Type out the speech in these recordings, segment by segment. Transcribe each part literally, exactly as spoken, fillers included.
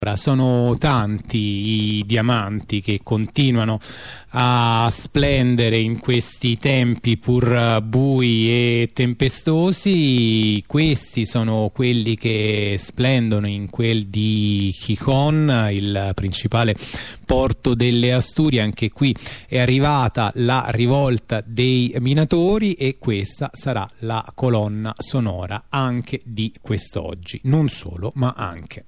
Sono tanti i diamanti che continuano a splendere in questi tempi pur bui e tempestosi. Questi sono quelli che splendono in quel di Gijón, il principale porto delle Asturie. Anche qui è arrivata la rivolta dei minatori e questa sarà la colonna sonora anche di quest'oggi. Non solo, ma anche.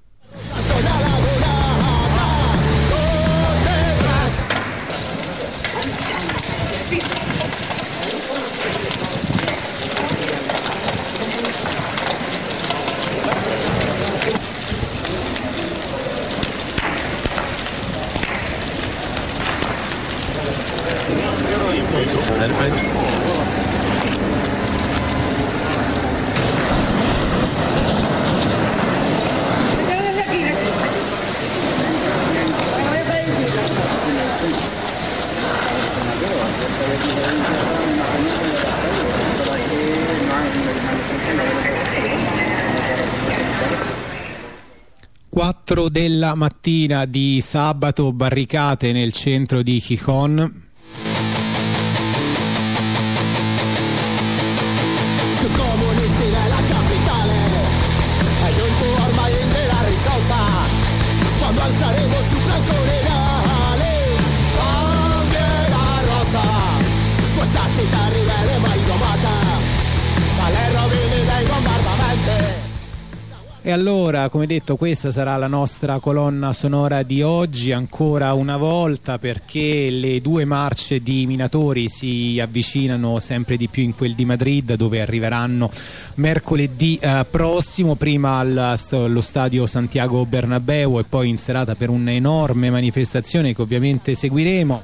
quattro della mattina di sabato, barricate nel centro di Gijón. E allora, come detto, questa sarà la nostra colonna sonora di oggi, ancora una volta, perché le due marce di minatori si avvicinano sempre di più in quel di Madrid, dove arriveranno mercoledì eh, prossimo, prima allo stadio Santiago Bernabéu e poi in serata per un'enorme manifestazione che ovviamente seguiremo.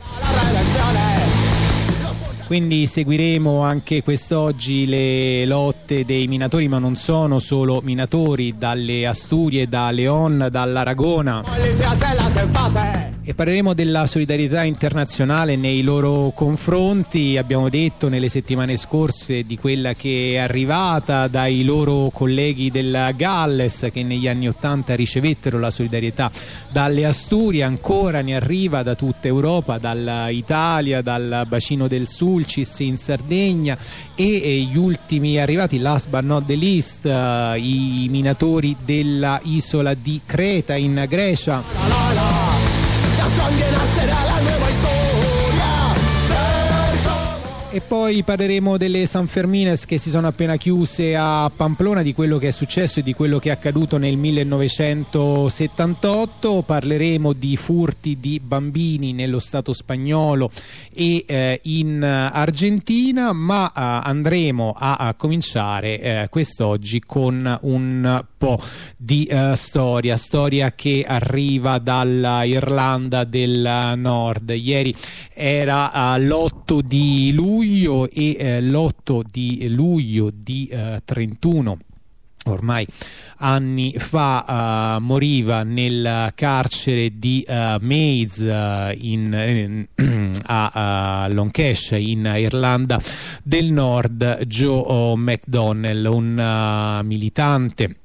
Quindi seguiremo anche quest'oggi le lotte dei minatori, ma non sono solo minatori, dalle Asturie, da León, dall'Aragona. E parleremo della solidarietà internazionale nei loro confronti. Abbiamo detto nelle settimane scorse di quella che è arrivata dai loro colleghi del Galles, che negli anni Ottanta ricevettero la solidarietà dalle Asturie. Ancora ne arriva da tutta Europa, dall'Italia, dal bacino del Sulcis in Sardegna, e gli ultimi arrivati, last but not the least, uh, i minatori della isola di Creta in Grecia. La, la, la. E poi parleremo delle Sanfermines che si sono appena chiuse a Pamplona, di quello che è successo e di quello che è accaduto nel millenovecentosettantotto. Parleremo di furti di bambini nello Stato spagnolo e eh, in Argentina, ma eh, andremo a, a cominciare eh, quest'oggi con un po' di eh, storia, storia che arriva dalla Irlanda del Nord. Ieri era eh, l'otto di luglio e eh, l'otto di luglio di eh, trentuno ormai anni fa uh, moriva nel carcere di uh, Maze uh, in, in, a, a Lancashire in Irlanda del Nord Joe McDonnell, un uh, militante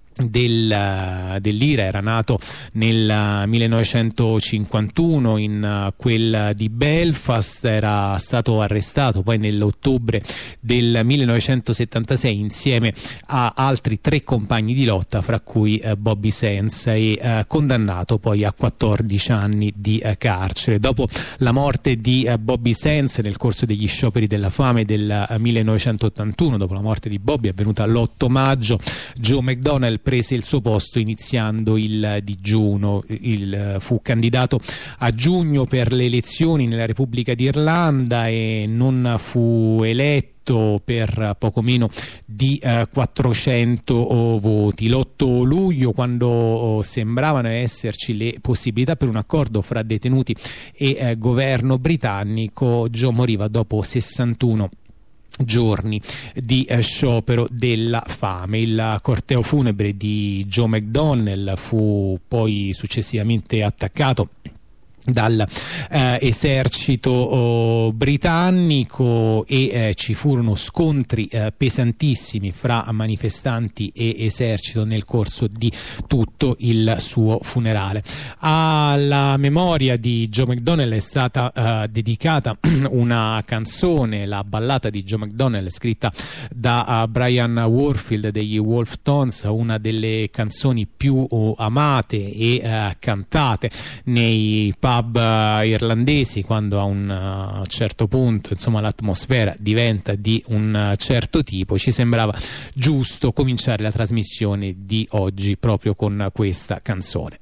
Del, dell'I R A. Era nato nel millenovecentocinquantuno in uh, quel di Belfast, era stato arrestato poi nell'ottobre del millenovecentosettantasei insieme a altri tre compagni di lotta, fra cui uh, Bobby Sands, e uh, condannato poi a quattordici anni di uh, carcere. Dopo la morte di uh, Bobby Sands nel corso degli scioperi della fame del uh, millenovecentottantuno, dopo la morte di Bobby avvenuta l'otto maggio, Joe McDonnell prese il suo posto iniziando il digiuno. Il, fu candidato a giugno per le elezioni nella Repubblica d'Irlanda e non fu eletto per poco meno di eh, quattrocento oh, voti. L'otto luglio, quando oh, sembravano esserci le possibilità per un accordo fra detenuti e eh, governo britannico, Joe moriva dopo sessantuno giorni di eh, sciopero della fame. Il corteo funebre di Joe McDonnell fu poi successivamente attaccato dal eh, esercito oh, britannico e eh, ci furono scontri eh, pesantissimi fra manifestanti e esercito nel corso di tutto il suo funerale. Alla memoria di Joe McDonnell è stata eh, dedicata una canzone, la ballata di Joe McDonnell, scritta da uh, Brian Warfield degli Wolf Tones, una delle canzoni più oh, amate e uh, cantate nei pub irlandesi, quando a un uh, certo punto insomma l'atmosfera diventa di un uh, certo tipo. Ci sembrava giusto cominciare la trasmissione di oggi proprio con questa canzone.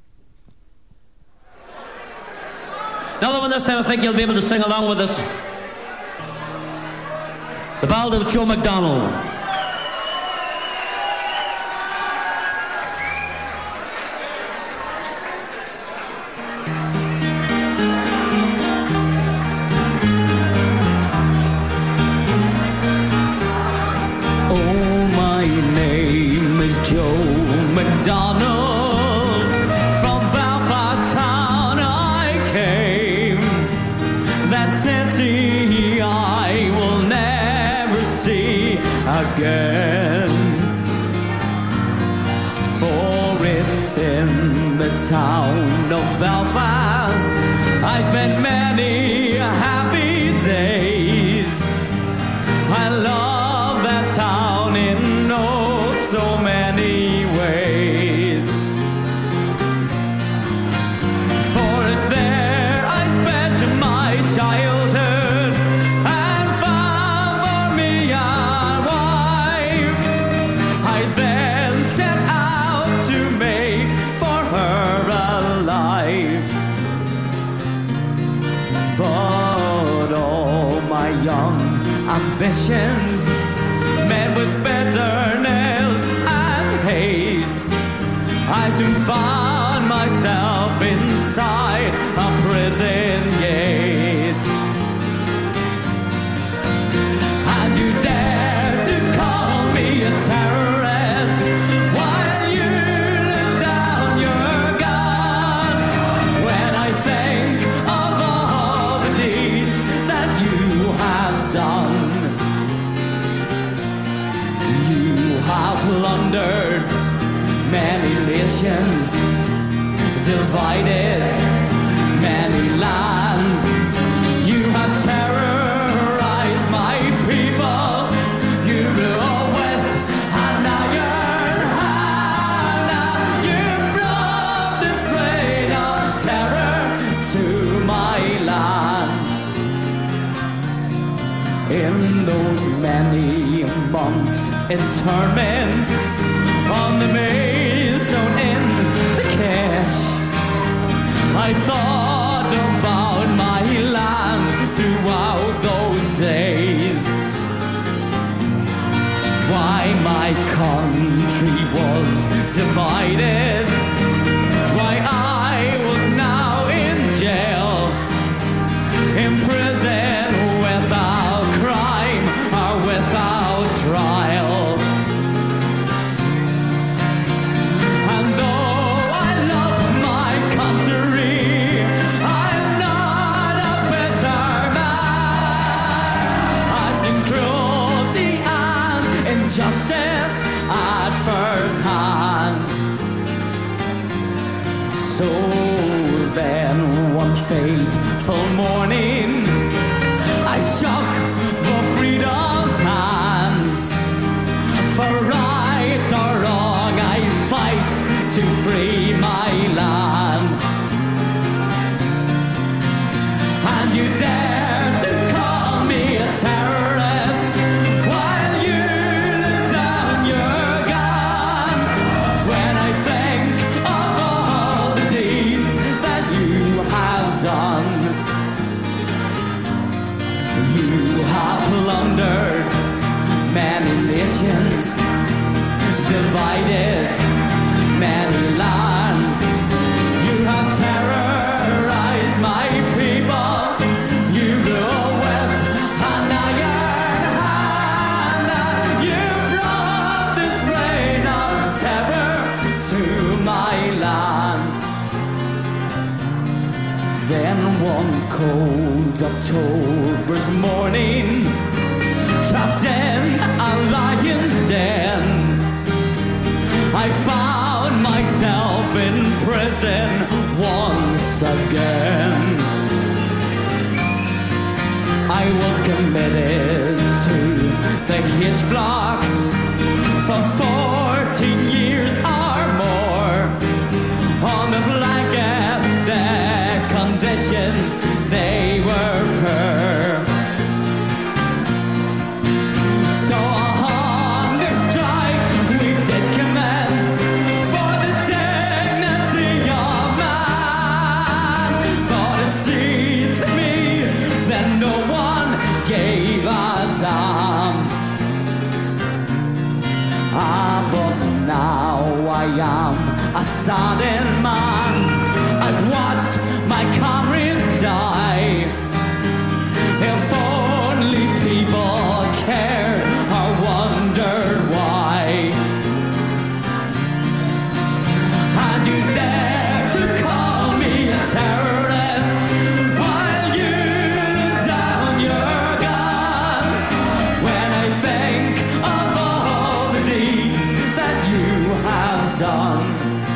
Now that one this time I think you'll be able to sing along with us. The Ballad of Joe McDonnell. Again, for it's in the town of Belfast I spent many happy days. I love that town in oh so many ways. For it's there I spent my childhood, and found for me a wife. I then set out to make for her a life. But all my young ambitions met with bitterness and hate. I soon found myself inside a prison gate. And you dare to call me a terrorist while you live down your gun. When I think of all the deeds that you have done, you have plundered many nations, divided many lands. You have terrorized my people. You blew with an iron hand. Now you brought this reign of terror to my land. In those many months in torment on the Maidstone in the cache, I thought about my land throughout those days. Why my country was divided, why I was now in jail, in prison without crime or without trial. And though I love my country, I'm not a bitter man. I've seen cruelty and injustice at first hand. So then one fateful morning I shook the freedom's hands. For right or wrong I fight to free my land. And you dare to call me a terrorist while you lay down your gun. When I think of all the deeds that you have done, Then one cold October's morning, trapped in a lion's den, I found myself in prison once again. I was committed to the hitch blocks for fourteen years or more. On the blanket, the conditions, they were poor. So a hunger strike we did commence for the dignity of man. But it seemed to me that no one gave a damn. Ah, but now I am a saddened man. I've watched my comrades die. If only people cared or wondered why. And you dare to call me a terrorist while you look down your gun. When I think of all the deeds that you have done,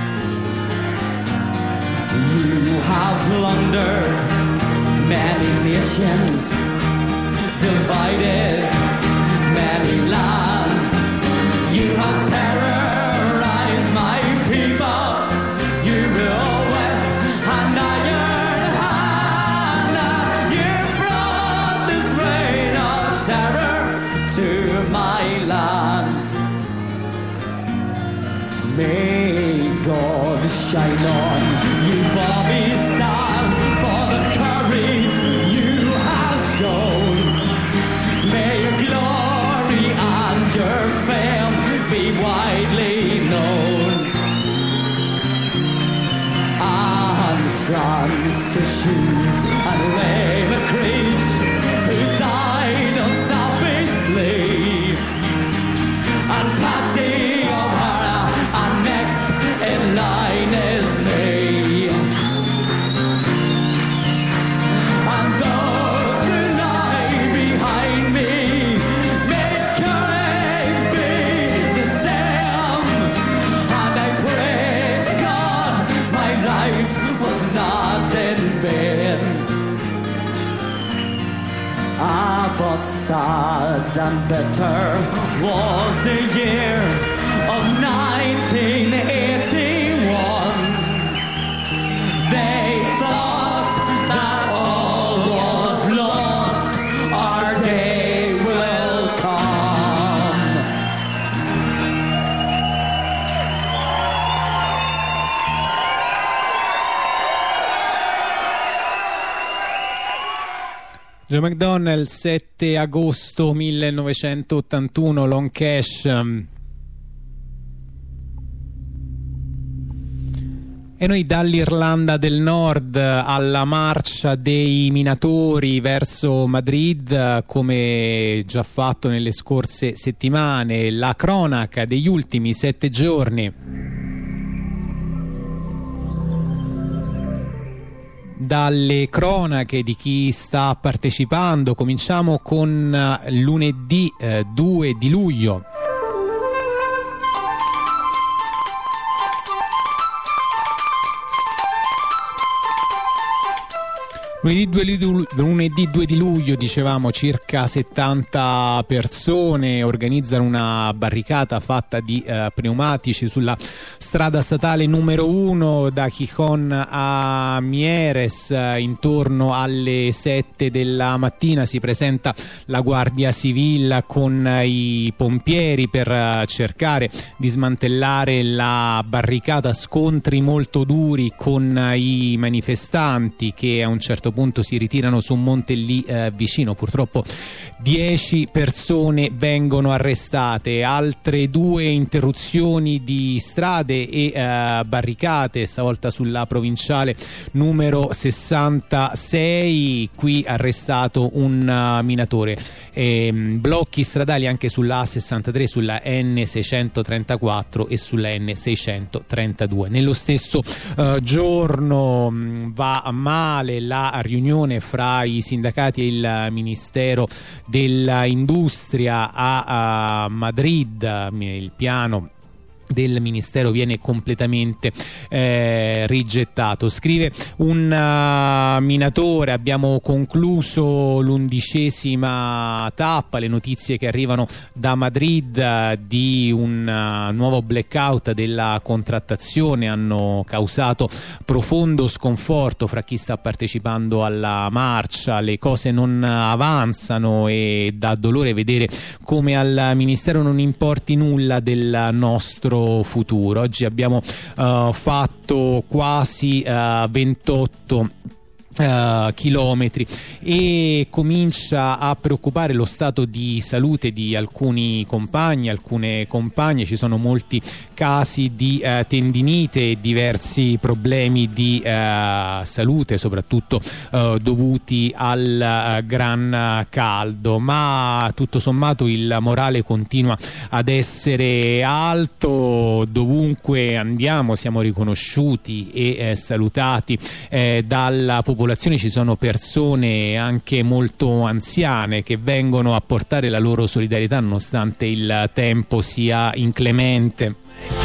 you have plundered many nations, divided many lands. You have terrorized my people. You rule with an iron hand. You brought this reign of terror to my land. May God shine on you, Bobby Sands, for the courage you have shown. May your glory and your fame be widely known. And Francis Hughes and Ray McCreesh, who died unselfishly, and Patsy O'Hara, and next in line is me. And those who lie behind me, may your courage be the same. And I pray to God my life was not in vain. Ah, but sad and bitter was the year of nineteen eighty-one. They thought that all was lost, our day will come. Joe McDonnell, sette agosto millenovecentottantuno, Long Cash. E noi dall'Irlanda del Nord alla marcia dei minatori verso Madrid, come già fatto nelle scorse settimane, la cronaca degli ultimi sette giorni. Dalle cronache di chi sta partecipando, cominciamo con lunedì eh, due di luglio. Lunedì due di luglio, dicevamo, circa settanta persone organizzano una barricata fatta di eh, pneumatici sulla strada statale numero uno da Gijón a Mieres. Intorno alle sette della mattina si presenta la Guardia Civile con i pompieri per cercare di smantellare la barricata. Scontri molto duri con i manifestanti che a un certo punto si ritirano su un monte lì eh, vicino. Purtroppo dieci persone vengono arrestate, altre due interruzioni di strade e eh, barricate, stavolta sulla provinciale numero sessantasei, qui arrestato un uh, minatore. E, blocchi stradali anche sulla A sessantatré, sulla N seicentotrentaquattro e sulla N seicentotrentadue. Nello stesso uh, giorno mh, va male la riunione fra i sindacati e il Ministero dell'Industria a, a Madrid. Il piano del ministero viene completamente eh, rigettato. Scrive un uh, minatore: abbiamo concluso l'undicesima tappa. Le notizie che arrivano da Madrid uh, di un uh, nuovo blackout della contrattazione hanno causato profondo sconforto fra chi sta partecipando alla marcia. Le cose non avanzano e dà dolore vedere come al ministero non importi nulla del nostro futuro. Oggi abbiamo uh, fatto quasi uh, ventotto Uh, chilometri e comincia a preoccupare lo stato di salute di alcuni compagni, alcune compagne. Ci sono molti casi di uh, tendinite e diversi problemi di uh, salute, soprattutto uh, dovuti al uh, gran caldo, ma tutto sommato il morale continua ad essere alto. Dovunque andiamo siamo riconosciuti e eh, salutati eh, dalla popolazione. Ci sono persone anche molto anziane che vengono a portare la loro solidarietà nonostante il tempo sia inclemente.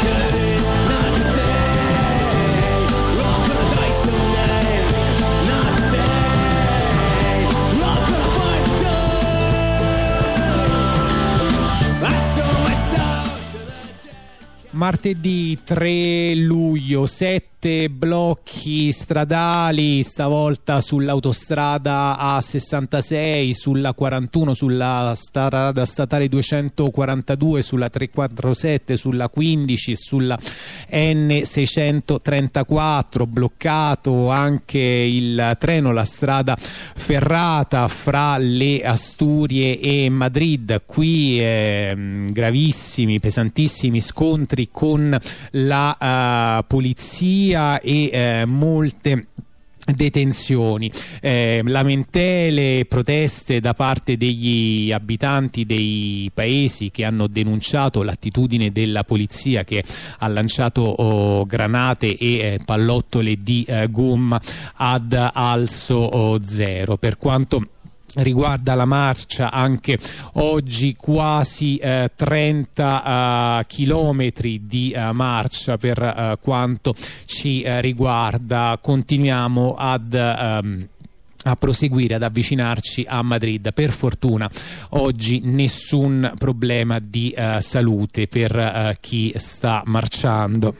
Martedì tre luglio, sette blocchi stradali, stavolta sull'autostrada A sessantasei, sulla quarantuno, sulla strada statale duecentoquarantadue, sulla trecentoquarantasette, sulla quindici, sulla N seicentotrentaquattro. Bloccato anche il treno, la strada ferrata fra le Asturie e Madrid. Qui eh, gravissimi, pesantissimi scontri con la uh, polizia e eh, molte detenzioni, eh, lamentele, proteste da parte degli abitanti dei paesi che hanno denunciato l'attitudine della polizia, che ha lanciato oh, granate e eh, pallottole di eh, gomma ad alzo oh, zero. Per quanto riguarda la marcia, anche oggi quasi eh, trenta uh, chilometri di uh, marcia per uh, quanto ci uh, riguarda. Continuiamo ad um, a proseguire, ad avvicinarci a Madrid. Per fortuna oggi nessun problema di uh, salute per uh, chi sta marciando.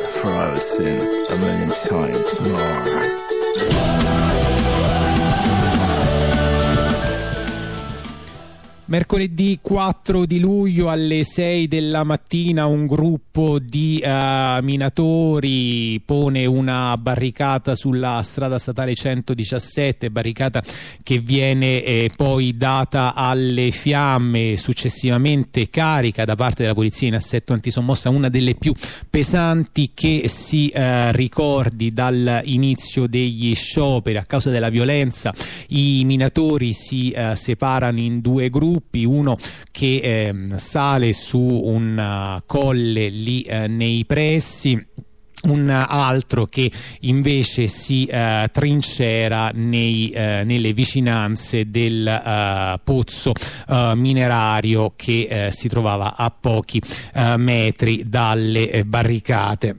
Mercoledì quattro di luglio alle sei della mattina un gruppo di uh, minatori pone una barricata sulla strada statale centodiciassette, barricata che viene eh, poi data alle fiamme, successivamente carica da parte della polizia in assetto antisommossa, una delle più pesanti che si uh, ricordi dall'inizio degli scioperi. A causa della violenza i minatori si uh, separano in due gruppi, uno che eh, sale su un uh, colle lì eh, nei pressi, un altro che invece si uh, trincera nei, uh, nelle vicinanze del uh, pozzo uh, minerario che uh, si trovava a pochi uh, metri dalle uh, barricate.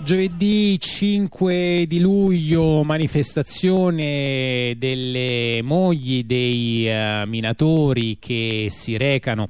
Giovedì cinque di luglio, manifestazione delle mogli dei uh, minatori che si recano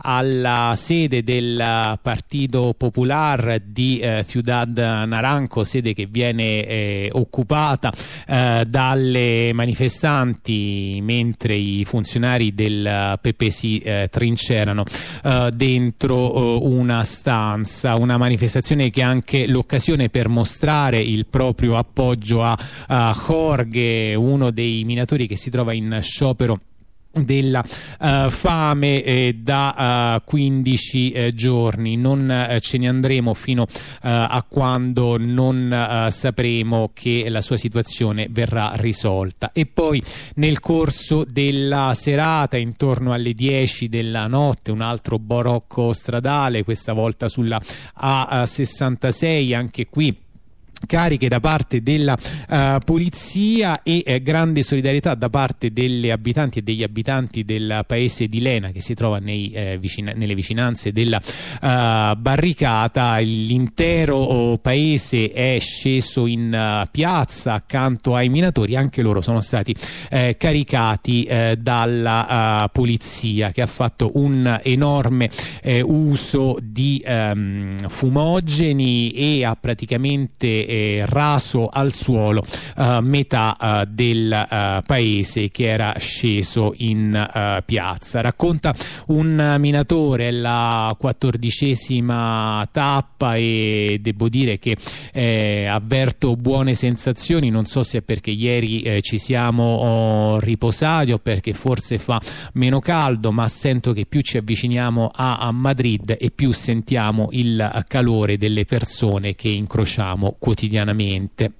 alla sede del Partito Popular di uh, Ciudad Naranco, sede che viene eh, occupata uh, dalle manifestanti mentre i funzionari del P P si uh, trincerano uh, dentro uh, una stanza. Una manifestazione che è anche l'occasione per mostrare il proprio appoggio a, a Jorge, uno dei minatori che si trova in sciopero della uh, fame eh, da uh, quindici eh, giorni. Non uh, ce ne andremo fino uh, a quando non uh, sapremo che la sua situazione verrà risolta. E poi nel corso della serata, intorno alle dieci della notte, un altro barocco stradale, questa volta sulla A sessantasei, anche qui cariche da parte della uh, polizia e eh, grande solidarietà da parte delle abitanti e degli abitanti del paese di Lena, che si trova nei, eh, vicina nelle vicinanze della uh, barricata. L'intero oh, paese è sceso in uh, piazza accanto ai minatori, anche loro sono stati eh, caricati eh, dalla uh, polizia, che ha fatto un enorme eh, uso di um, fumogeni e ha praticamente Eh, raso al suolo uh, metà uh, del uh, paese che era sceso in uh, piazza. Racconta un minatore, è la quattordicesima tappa e devo dire che eh, avverto buone sensazioni. Non so se è perché ieri eh, ci siamo oh, riposati o perché forse fa meno caldo, ma sento che più ci avviciniamo a, a Madrid e più sentiamo il calore delle persone che incrociamo quotidianamente. Quotidianamente.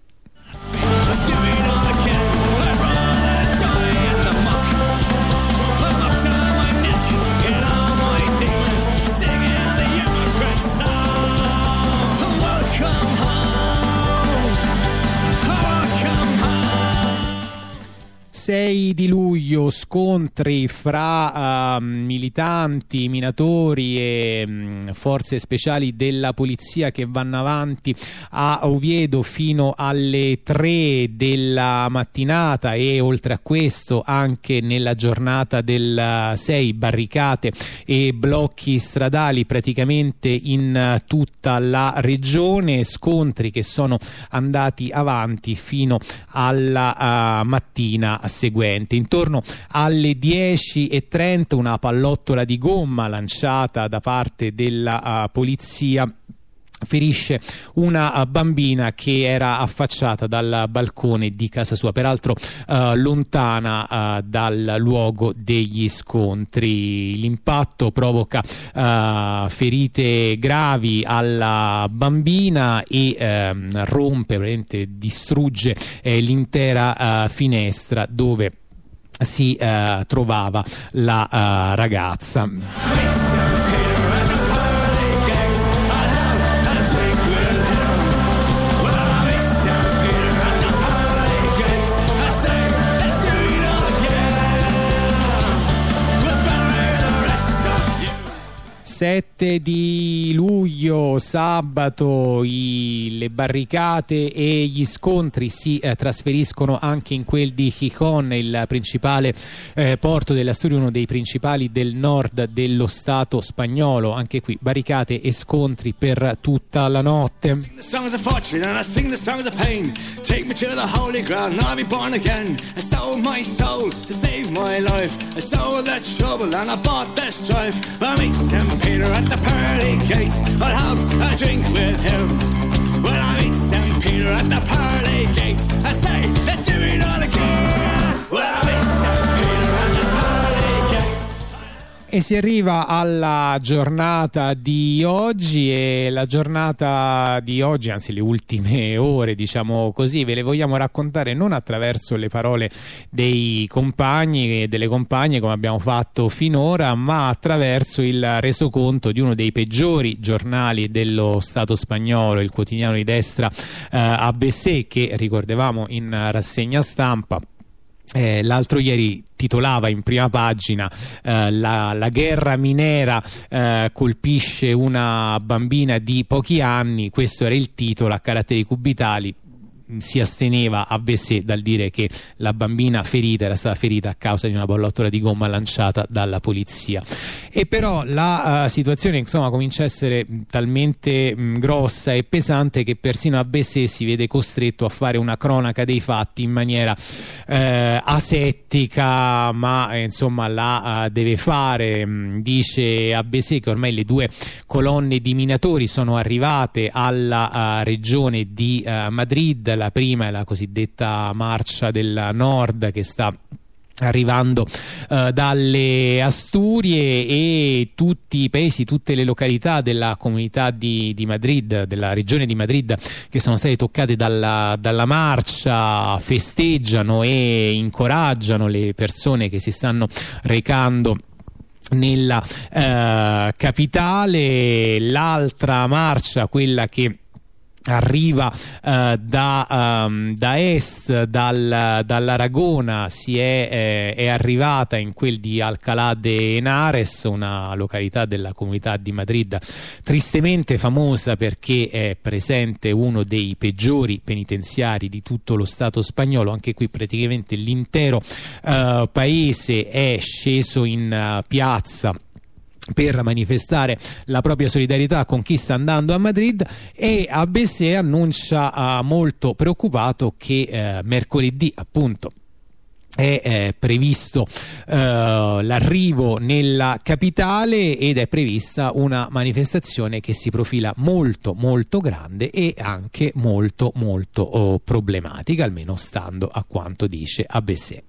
sei di luglio, scontri fra uh, militanti, minatori e um, forze speciali della polizia che vanno avanti a Oviedo fino alle tre della mattinata, e oltre a questo anche nella giornata del sei barricate e blocchi stradali praticamente in uh, tutta la regione, scontri che sono andati avanti fino alla uh, mattina seguente. Intorno alle dieci e trenta una pallottola di gomma lanciata da parte della uh, polizia ferisce una uh, bambina che era affacciata dal balcone di casa sua, peraltro uh, lontana uh, dal luogo degli scontri. L'impatto provoca uh, ferite gravi alla bambina e uh, rompe, veramente distrugge eh, l'intera uh, finestra dove si uh, trovava la uh, ragazza. sette di luglio, sabato, i, le barricate e gli scontri si eh, trasferiscono anche in quel di Gijón, il principale eh, porto della storia, uno dei principali del nord dello stato spagnolo. Anche qui barricate e scontri per tutta la notte. Peter at the pearly gates, I'll have a drink with him. When I meet Saint Peter at the pearly gates, I say, let's do it all again. When I meet Saint Peter at the pearly gates. E si arriva alla giornata di oggi, e la giornata di oggi, anzi le ultime ore, diciamo così, ve le vogliamo raccontare non attraverso le parole dei compagni e delle compagne come abbiamo fatto finora, ma attraverso il resoconto di uno dei peggiori giornali dello Stato spagnolo, il quotidiano di destra eh, A B C, che ricordavamo in rassegna stampa Eh, l'altro ieri titolava in prima pagina eh, la, la guerra minera eh, colpisce una bambina di pochi anni. Questo era il titolo a caratteri cubitali. Si asteneva a Bessé dal dire che la bambina ferita era stata ferita a causa di una pallottola di gomma lanciata dalla polizia. E però la uh, situazione insomma comincia a essere talmente mh, grossa e pesante che persino a Bessé si vede costretto a fare una cronaca dei fatti in maniera eh, asettica, ma eh, insomma la uh, deve fare. Mh, dice a Bessé che ormai le due colonne di minatori sono arrivate alla uh, regione di uh, Madrid. La prima è la cosiddetta Marcia del Nord, che sta arrivando uh, dalle Asturie, e tutti i paesi, tutte le località della comunità di, di Madrid, della regione di Madrid, che sono state toccate dalla, dalla marcia, festeggiano e incoraggiano le persone che si stanno recando nella uh, capitale. L'altra marcia, quella che arriva uh, da, um, da est, dal, dall'Aragona, si è, eh, è arrivata in quel di Alcalá de Henares, una località della comunità di Madrid tristemente famosa perché è presente uno dei peggiori penitenziari di tutto lo Stato spagnolo. Anche qui praticamente l'intero uh, paese è sceso in uh, piazza per manifestare la propria solidarietà con chi sta andando a Madrid, e a Bessé annuncia uh, molto preoccupato che uh, mercoledì appunto è eh, previsto uh, l'arrivo nella capitale, ed è prevista una manifestazione che si profila molto molto grande e anche molto molto oh, problematica, almeno stando a quanto dice a Bessé.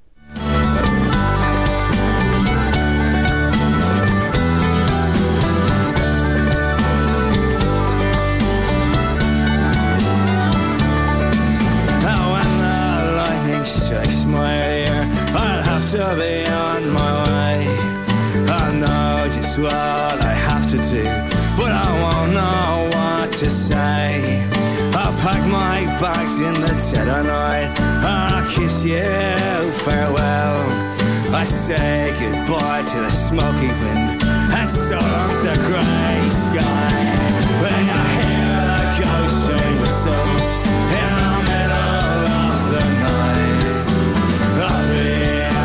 To be on my way, I know just what I have to do, but I won't know what to say. I'll pack my bags in the dead of night, and I'll kiss you farewell. I say goodbye to the smoky wind, and so long to the grey sky. When I hear the ghost train whistle in the middle of the night, I'll be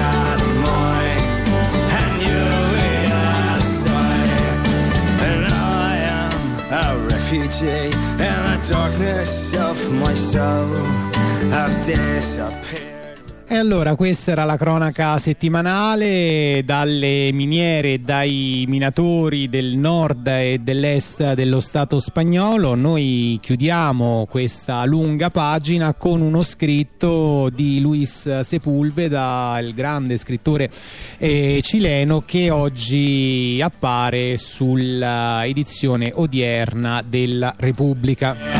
refugee in the darkness of my soul. I've disappeared. E allora questa era la cronaca settimanale dalle miniere e dai minatori del nord e dell'est dello Stato spagnolo. Noi chiudiamo questa lunga pagina con uno scritto di Luis Sepúlveda, il grande scrittore eh, cileno, che oggi appare sulla edizione odierna della Repubblica.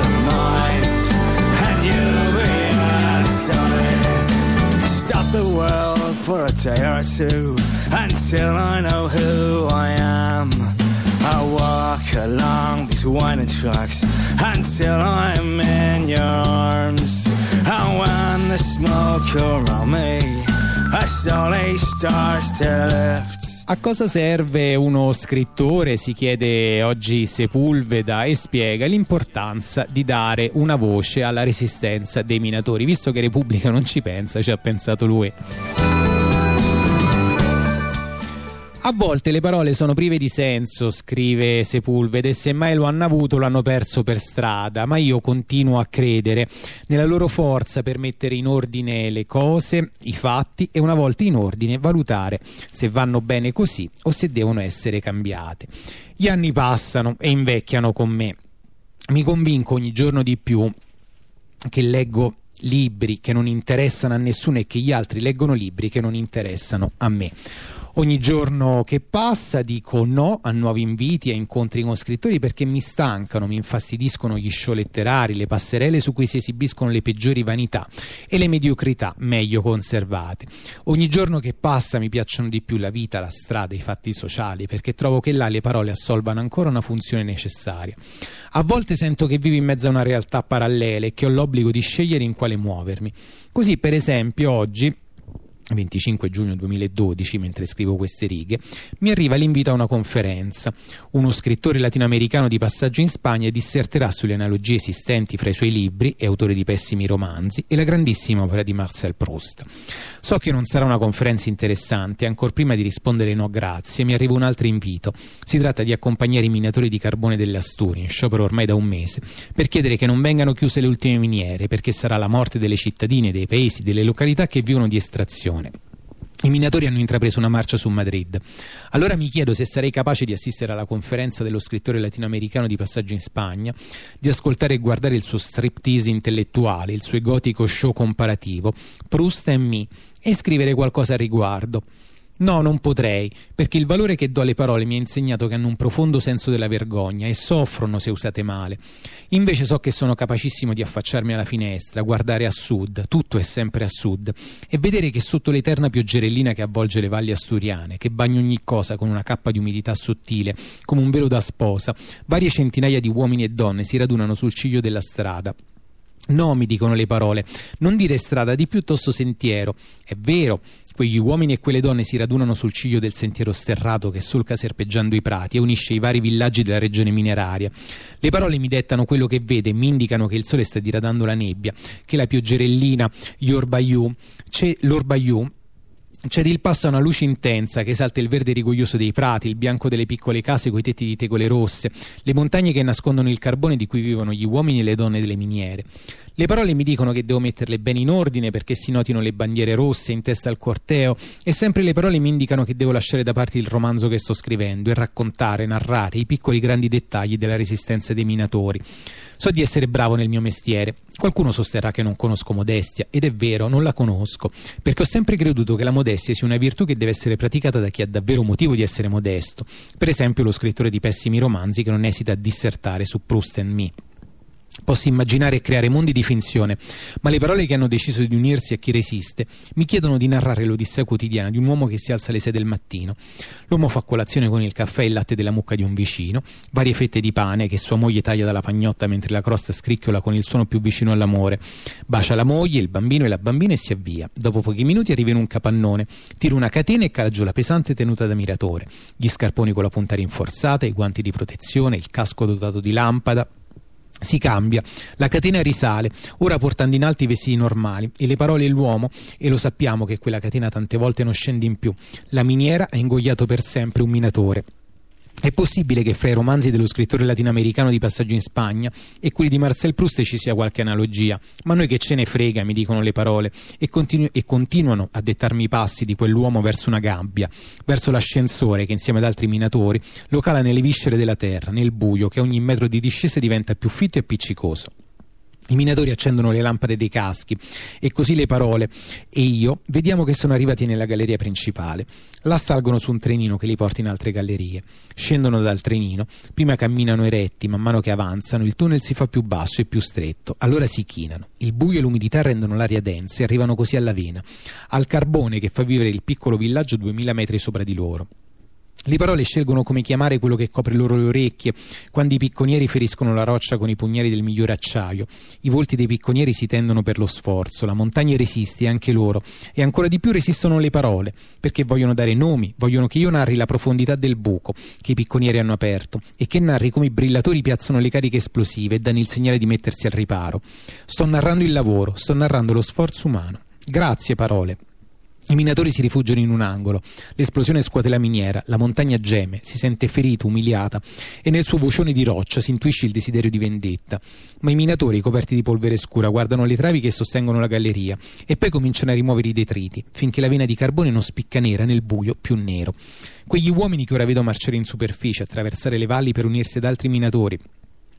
The world for a day or two until I know who I am. I walk along these winding tracks until I'm in your arms. And when the smoke around me, I slowly starts to lift. A cosa serve uno scrittore? Si chiede oggi Sepúlveda, e spiega l'importanza di dare una voce alla resistenza dei minatori. Visto che Repubblica non ci pensa, ci ha pensato lui. A volte le parole sono prive di senso, scrive Sepúlveda, e se mai lo hanno avuto lo hanno perso per strada, ma io continuo a credere nella loro forza per mettere in ordine le cose, i fatti, e una volta in ordine valutare se vanno bene così o se devono essere cambiate. Gli anni passano e invecchiano con me. Mi convinco ogni giorno di più che leggo libri che non interessano a nessuno e che gli altri leggono libri che non interessano a me. Ogni giorno che passa dico no a nuovi inviti, a incontri con scrittori, perché mi stancano, mi infastidiscono gli show letterari, le passerelle su cui si esibiscono le peggiori vanità e le mediocrità meglio conservate. Ogni giorno che passa mi piacciono di più la vita, la strada, i fatti sociali, perché trovo che là le parole assolvano ancora una funzione necessaria. A volte sento che vivo in mezzo a una realtà parallela e che ho l'obbligo di scegliere in quale muovermi. Così, per esempio, oggi venticinque giugno duemiladodici, mentre scrivo queste righe, mi arriva l'invito a una conferenza. Uno scrittore latinoamericano di passaggio in Spagna disserterà sulle analogie esistenti fra i suoi libri, è autore di pessimi romanzi, e la grandissima opera di Marcel Proust. So che non sarà una conferenza interessante, ancor prima di rispondere no grazie mi arriva un altro invito. Si tratta di accompagnare i minatori di carbone delle Asturie, in sciopero ormai da un mese, per chiedere che non vengano chiuse le ultime miniere, perché sarà la morte delle cittadine, dei paesi, delle località che vivono di estrazione. I minatori hanno intrapreso una marcia su Madrid. Allora mi chiedo se sarei capace di assistere alla conferenza dello scrittore latinoamericano di passaggio in Spagna, di ascoltare e guardare il suo striptease intellettuale, il suo gotico show comparativo, Proust and Me, e scrivere qualcosa al riguardo. No, non potrei, perché il valore che do alle parole mi ha insegnato che hanno un profondo senso della vergogna e soffrono se usate male. Invece so che sono capacissimo di affacciarmi alla finestra, guardare a sud, tutto è sempre a sud, e vedere che sotto l'eterna pioggerellina che avvolge le valli asturiane, che bagna ogni cosa con una cappa di umidità sottile, come un velo da sposa, varie centinaia di uomini e donne si radunano sul ciglio della strada. No, mi dicono le parole, non dire strada, di piuttosto sentiero. È vero, quegli uomini e quelle donne si radunano sul ciglio del sentiero sterrato che solca serpeggiando i prati e unisce i vari villaggi della regione mineraria. Le parole mi dettano quello che vede, mi indicano che il sole sta diradando la nebbia, che la pioggerellina, gli orbayou, c'è l'orbayou, c'è il passo a una luce intensa che esalta il verde rigoglioso dei prati, il bianco delle piccole case coi tetti di tegole rosse, le montagne che nascondono il carbone di cui vivono gli uomini e le donne delle miniere. Le parole mi dicono che devo metterle bene in ordine perché si notino le bandiere rosse in testa al corteo, e sempre le parole mi indicano che devo lasciare da parte il romanzo che sto scrivendo e raccontare, narrare i piccoli grandi dettagli della resistenza dei minatori. So di essere bravo nel mio mestiere. Qualcuno sosterrà che non conosco modestia, ed è vero, non la conosco, perché ho sempre creduto che la modestia sia una virtù che deve essere praticata da chi ha davvero motivo di essere modesto. Per esempio lo scrittore di pessimi romanzi che non esita a dissertare su Proust and Me. Posso immaginare e creare mondi di finzione, ma le parole che hanno deciso di unirsi a chi resiste mi chiedono di narrare l'odissea quotidiana di un uomo che si alza alle sei del mattino. L'uomo fa colazione con il caffè e il latte della mucca di un vicino, varie fette di pane che sua moglie taglia dalla pagnotta mentre la crosta scricchiola con il suono più vicino all'amore. Bacia la moglie, il bambino e la bambina e si avvia. Dopo pochi minuti arriva in un capannone, tira una catena e cala giù la pesante tenuta da miratore, gli scarponi con la punta rinforzata, i guanti di protezione, il casco dotato di lampada. Si cambia, la catena risale, ora portando in alto i vestiti normali, e le parole e l'uomo, e lo sappiamo che quella catena tante volte non scende in più. La miniera ha ingoiato per sempre un minatore. È possibile che fra i romanzi dello scrittore latinoamericano di passaggio in Spagna e quelli di Marcel Proust ci sia qualche analogia, ma noi che ce ne frega, mi dicono le parole, e, continu- e continuano a dettarmi i passi di quell'uomo verso una gabbia, verso l'ascensore che insieme ad altri minatori lo cala nelle viscere della terra, nel buio che a ogni metro di discesa diventa più fitto e appiccicoso. I minatori accendono le lampade dei caschi e così le parole e io vediamo che sono arrivati nella galleria principale. Là salgono su un trenino che li porta in altre gallerie. Scendono dal trenino, prima camminano eretti, man mano che avanzano il tunnel si fa più basso e più stretto, allora si chinano. Il buio e l'umidità rendono l'aria densa e arrivano così alla vena, al carbone che fa vivere il piccolo villaggio duemila metri sopra di loro. Le parole scelgono come chiamare quello che copre loro le orecchie quando i picconieri feriscono la roccia con i pugnali del migliore acciaio. I volti dei picconieri si tendono per lo sforzo, la montagna resiste anche loro, e ancora di più resistono le parole, perché vogliono dare nomi, vogliono che io narri la profondità del buco che i picconieri hanno aperto e che narri come i brillatori piazzano le cariche esplosive e danno il segnale di mettersi al riparo. Sto narrando il lavoro, sto narrando lo sforzo umano. Grazie parole. I minatori si rifugiano in un angolo, l'esplosione scuote la miniera, la montagna geme, si sente ferita, umiliata, e nel suo vocione di roccia si intuisce il desiderio di vendetta. Ma i minatori, coperti di polvere scura, guardano le travi che sostengono la galleria e poi cominciano a rimuovere i detriti, finché la vena di carbone non spicca nera nel buio più nero. Quegli uomini che ora vedo marciare in superficie, attraversare le valli per unirsi ad altri minatori,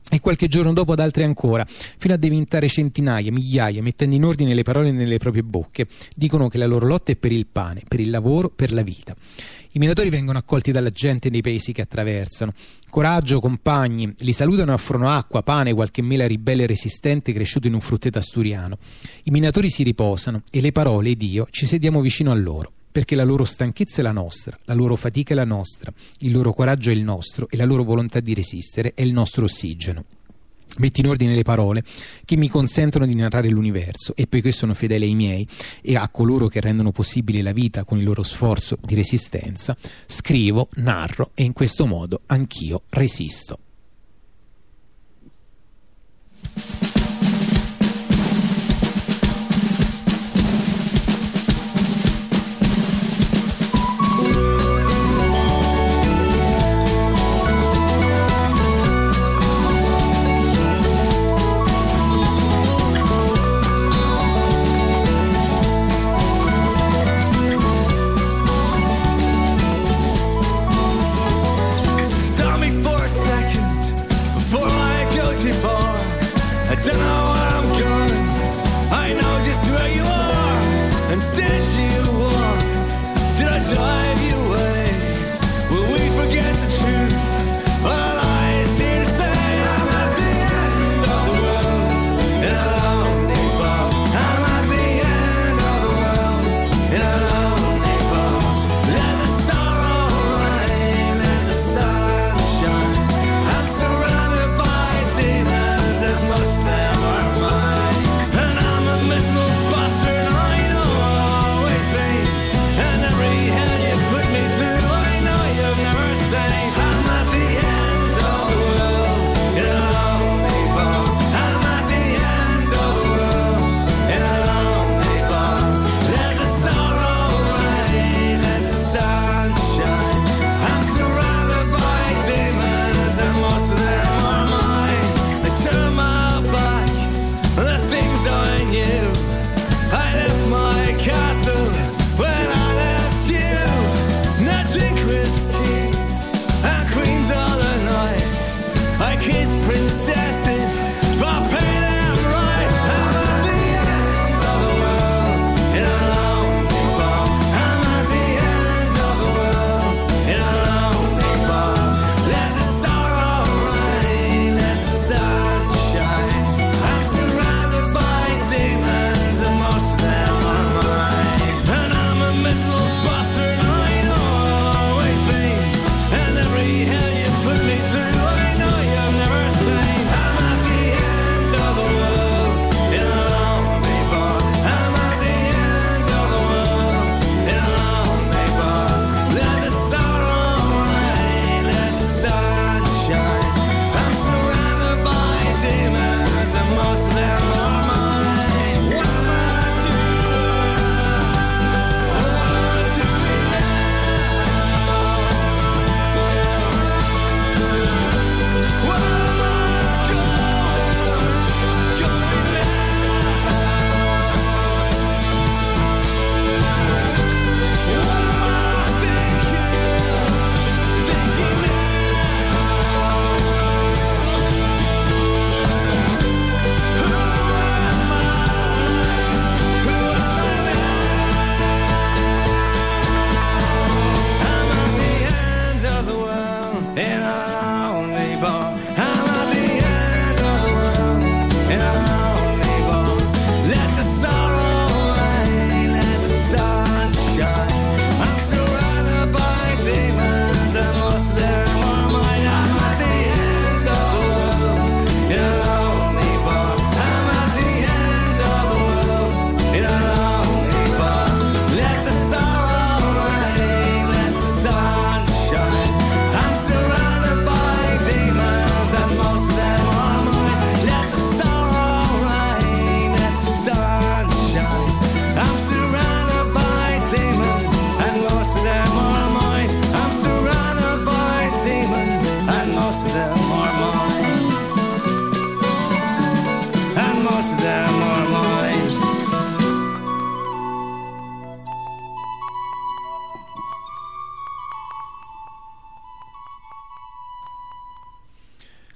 e qualche giorno dopo ad altre ancora, fino a diventare centinaia, migliaia, mettendo in ordine le parole nelle proprie bocche. Dicono che la loro lotta è per il pane, per il lavoro, per la vita. I minatori vengono accolti dalla gente nei paesi che attraversano. Coraggio, compagni, li salutano e offrono acqua, pane, qualche mela ribelle e resistente cresciuto in un frutteto asturiano. I minatori si riposano e le parole ed io ci sediamo vicino a loro, perché la loro stanchezza è la nostra, la loro fatica è la nostra, il loro coraggio è il nostro e la loro volontà di resistere è il nostro ossigeno. Metti in ordine le parole che mi consentono di narrare l'universo, e poiché sono fedele ai miei e a coloro che rendono possibile la vita con il loro sforzo di resistenza, scrivo, narro e in questo modo anch'io resisto. Stop me for a second.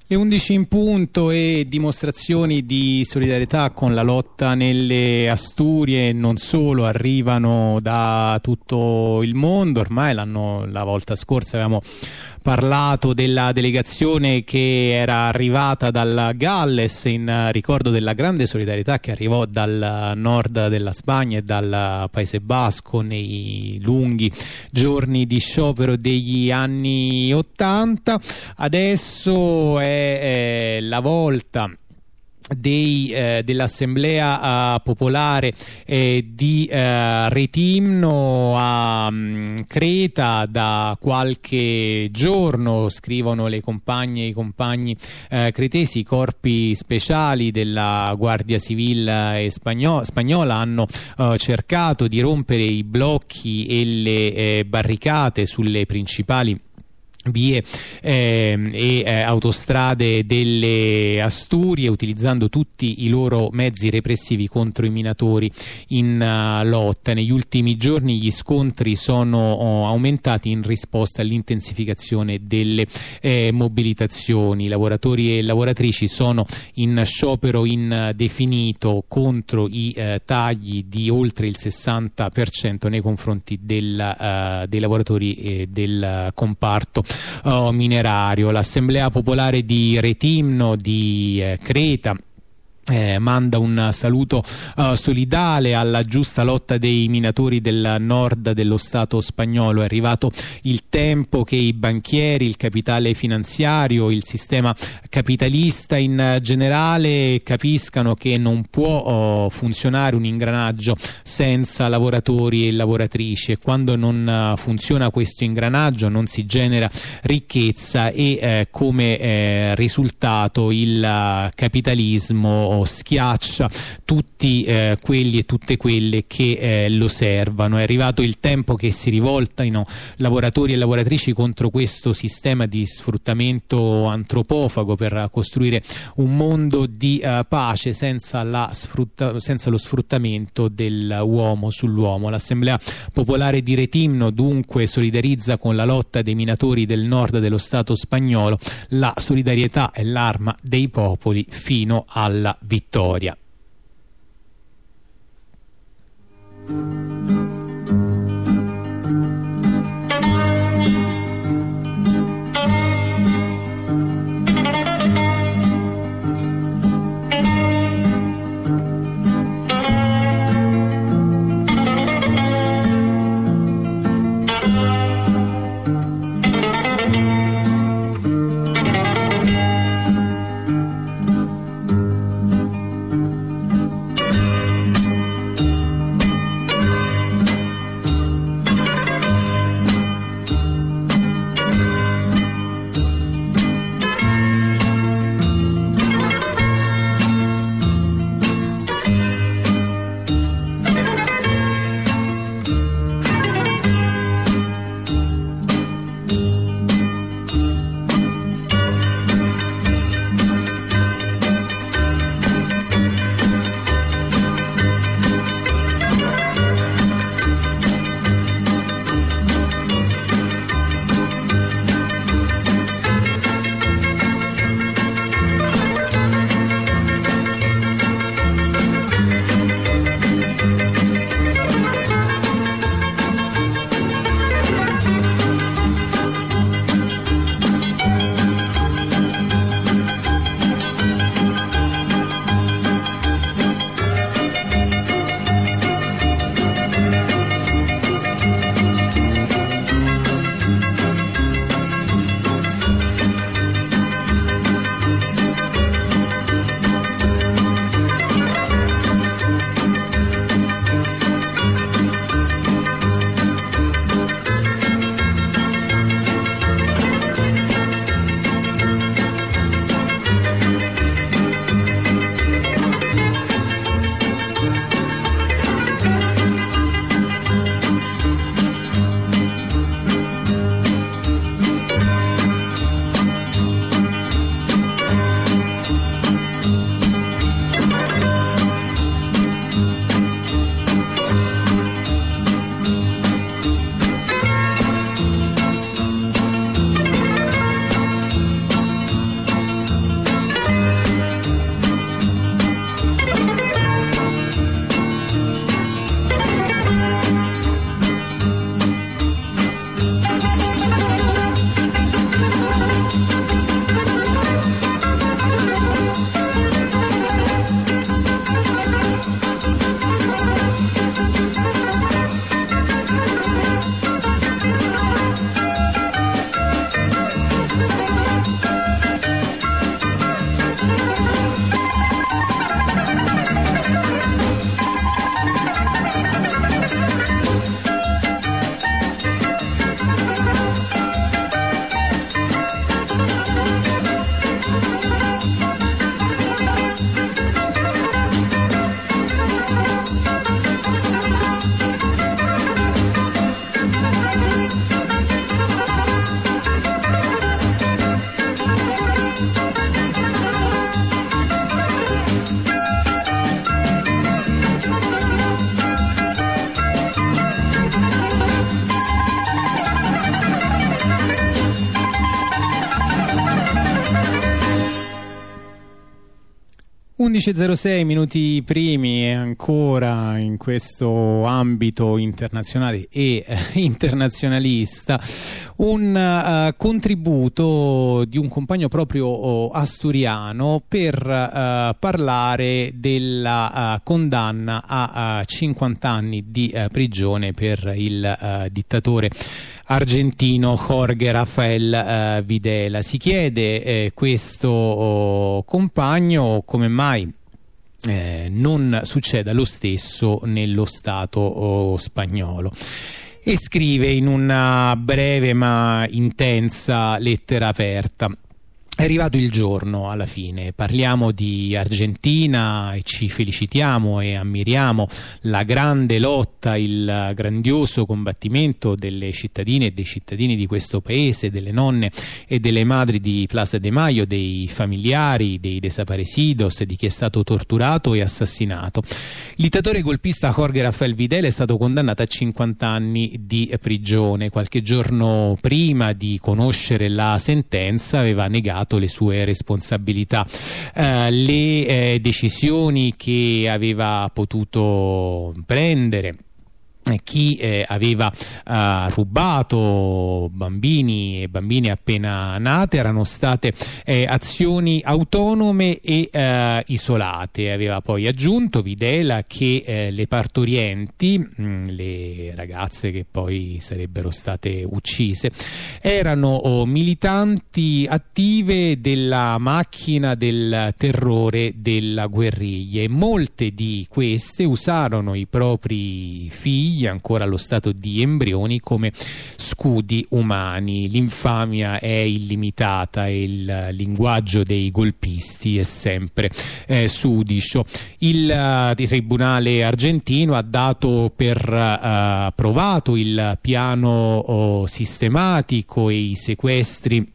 Le undici in punto e dimostrazioni di solidarietà con la lotta nelle Asturie non solo arrivano da tutto il mondo. Ormai l'anno, la volta scorsa avevamo parlato della delegazione che era arrivata dal Galles in ricordo della grande solidarietà che arrivò dal nord della Spagna e dal Paese Basco nei lunghi giorni di sciopero degli anni ottanta. Adesso è è la volta dei, eh, dell'Assemblea uh, Popolare eh, di uh, Retimno a um, Creta. Da qualche giorno, scrivono le compagne e i compagni uh, cretesi, i corpi speciali della Guardia Civile e spagno spagnola hanno uh, cercato di rompere i blocchi e le eh, barricate sulle principali vie eh, e eh, autostrade delle Asturie, utilizzando tutti i loro mezzi repressivi contro i minatori in uh, lotta. Negli ultimi giorni gli scontri sono oh, aumentati in risposta all'intensificazione delle eh, mobilitazioni. I lavoratori e lavoratrici sono in sciopero indefinito contro i eh, tagli di oltre il sessanta per cento nei confronti del, uh, dei lavoratori eh, del comparto Oh, minerario. L'Assemblea Popolare di Retimno di eh, Creta Eh, manda un saluto uh, solidale alla giusta lotta dei minatori del nord dello Stato spagnolo. È arrivato il tempo che i banchieri, il capitale finanziario, il sistema capitalista in generale capiscano che non può uh, funzionare un ingranaggio senza lavoratori e lavoratrici, e quando non uh, funziona questo ingranaggio non si genera ricchezza e eh, come eh, risultato il uh, capitalismo schiaccia tutti eh, quelli e tutte quelle che eh, lo servano. È arrivato il tempo che si rivoltino lavoratori e lavoratrici contro questo sistema di sfruttamento antropofago per costruire un mondo di uh, pace senza, la sfrutta senza lo sfruttamento dell'uomo sull'uomo. L'Assemblea Popolare di Retimno dunque solidarizza con la lotta dei minatori del nord dello Stato spagnolo. La solidarietà è l'arma dei popoli fino alla vittoria. undici e zero sei minuti primi e ancora in questo ambito internazionale e eh, internazionalista un uh, contributo di un compagno proprio uh, asturiano per uh, parlare della uh, condanna a uh, cinquanta anni di uh, prigione per il uh, dittatore argentino Jorge Rafael uh, Videla. Si chiede eh, questo oh, compagno come mai eh, non succeda lo stesso nello Stato oh, spagnolo, e scrive in una breve ma intensa lettera aperta: è arrivato il giorno, alla fine. Parliamo di Argentina e ci felicitiamo e ammiriamo la grande lotta, il grandioso combattimento delle cittadine e dei cittadini di questo paese, delle nonne e delle madri di Plaza de Mayo, dei familiari, dei desaparecidos, di chi è stato torturato e assassinato. Il dittatore golpista Jorge Rafael Videla è stato condannato a cinquanta anni di prigione. Qualche giorno prima di conoscere la sentenza aveva negato le sue responsabilità, eh, le eh, decisioni che aveva potuto prendere, chi eh, aveva uh, rubato bambini e bambine appena nate erano state eh, azioni autonome e uh, isolate. Aveva poi aggiunto Videla che eh, le partorienti, mh, le ragazze che poi sarebbero state uccise, erano oh, militanti attive della macchina del terrore della guerriglia, e molte di queste usarono i propri figli ancora allo stato di embrioni come scudi umani. L'infamia è illimitata e il linguaggio dei golpisti è sempre eh, sudicio. Il uh, tribunale argentino ha dato per uh, approvato il piano oh, sistematico e i sequestri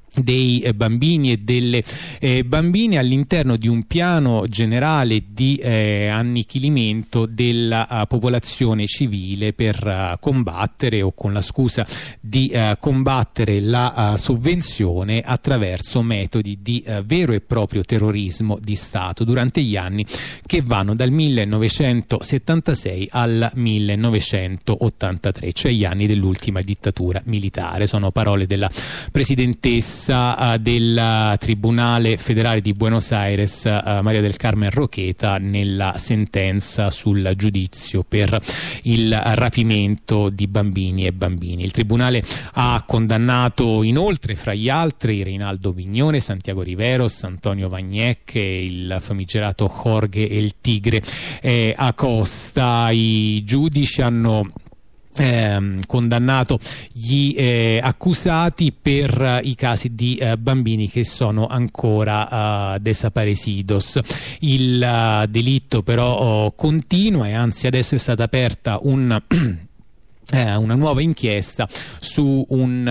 dei eh, bambini e delle eh, bambine all'interno di un piano generale di eh, annichilimento della uh, popolazione civile per uh, combattere, o con la scusa di uh, combattere la uh, sovvenzione attraverso metodi di uh, vero e proprio terrorismo di Stato durante gli anni che vanno dal millenovecentosettantasei al millenovecentottantatré, cioè gli anni dell'ultima dittatura militare. Sono parole della presidentessa del Tribunale Federale di Buenos Aires, uh, Maria del Carmen Roqueta, nella sentenza sul giudizio per il rapimento di bambini e bambini. Il Tribunale ha condannato inoltre, fra gli altri, Reinaldo Vignone, Santiago Riveros, Antonio Vagnec e il famigerato Jorge El Tigre eh, Acosta. I giudici hanno Eh, condannato gli eh, accusati per uh, i casi di uh, bambini che sono ancora uh, desaparecidos. Il uh, delitto però oh, continua, e anzi adesso è stata aperta un Eh, una nuova inchiesta su un,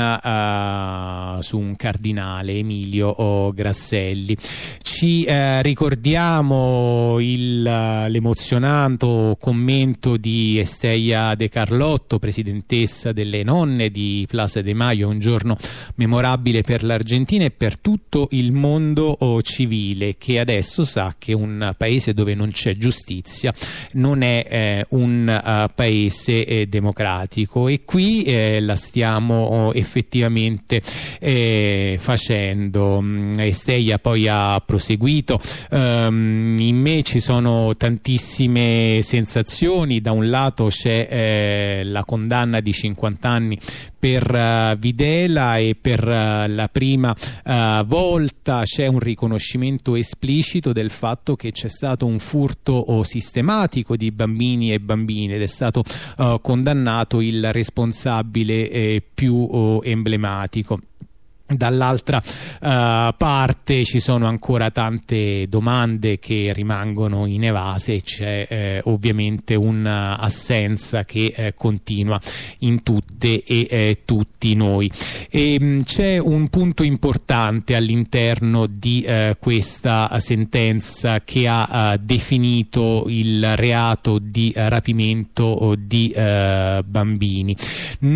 uh, su un cardinale, Emilio oh, Grasselli. Ci eh, ricordiamo il, uh, l'emozionante commento di Esteia De Carlotto, presidentessa delle nonne di Plaza de Mayo, un giorno memorabile per l'Argentina e per tutto il mondo oh, civile, che adesso sa che un paese dove non c'è giustizia non è eh, un uh, paese eh, democratico. E qui eh, la stiamo oh, effettivamente eh, facendo. Esteia poi ha proseguito: um, in me ci sono tantissime sensazioni. Da un lato c'è eh, la condanna di cinquanta anni per uh, Videla, e per uh, la prima uh, volta c'è un riconoscimento esplicito del fatto che c'è stato un furto oh, sistematico di bambini e bambine, ed è stato uh, condannato il responsabile eh, più oh, emblematico. Dall'altra uh, parte ci sono ancora tante domande che rimangono inevase, e c'è eh, ovviamente un'assenza che eh, continua in tutte e eh, tutti noi. E, mh, c'è un punto importante all'interno di eh, questa sentenza che ha uh, definito il reato di uh, rapimento di uh, bambini.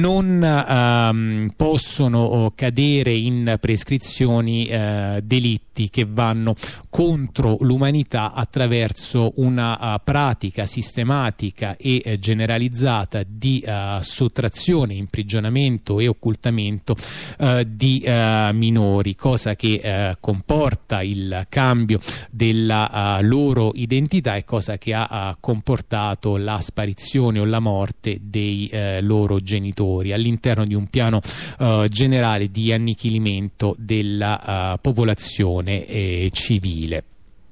Non uh, possono uh, cadere in prescrizioni eh, delitti atti che vanno contro l'umanità attraverso una uh, pratica sistematica e eh, generalizzata di uh, sottrazione, imprigionamento e occultamento uh, di uh, minori, cosa che uh, comporta il cambio della uh, loro identità e cosa che ha uh, comportato la sparizione o la morte dei uh, loro genitori all'interno di un piano uh, generale di annichilimento della uh, popolazione eh, civile.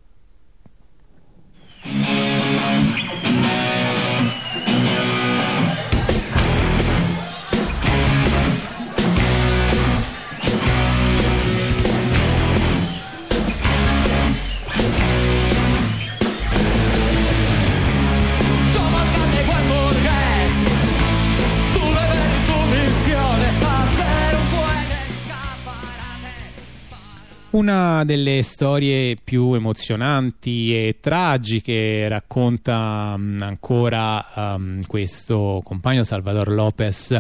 Una delle storie più emozionanti e tragiche racconta um, ancora um, questo compagno Salvador López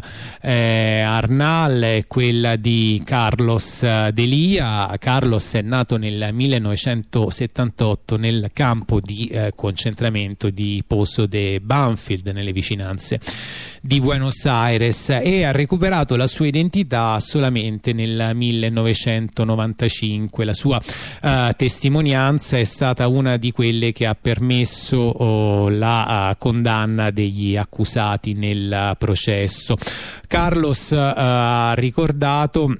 eh, Arnal, è quella di Carlos Delia. Carlos è nato nel millenovecentosettantotto nel campo di eh, concentramento di Pozo de Banfield, nelle vicinanze di Buenos Aires, e ha recuperato la sua identità solamente nel millenovecentonovantacinque. La sua uh, testimonianza è stata una di quelle che ha permesso oh, la uh, condanna degli accusati nel uh, processo. Carlos uh, ha ricordato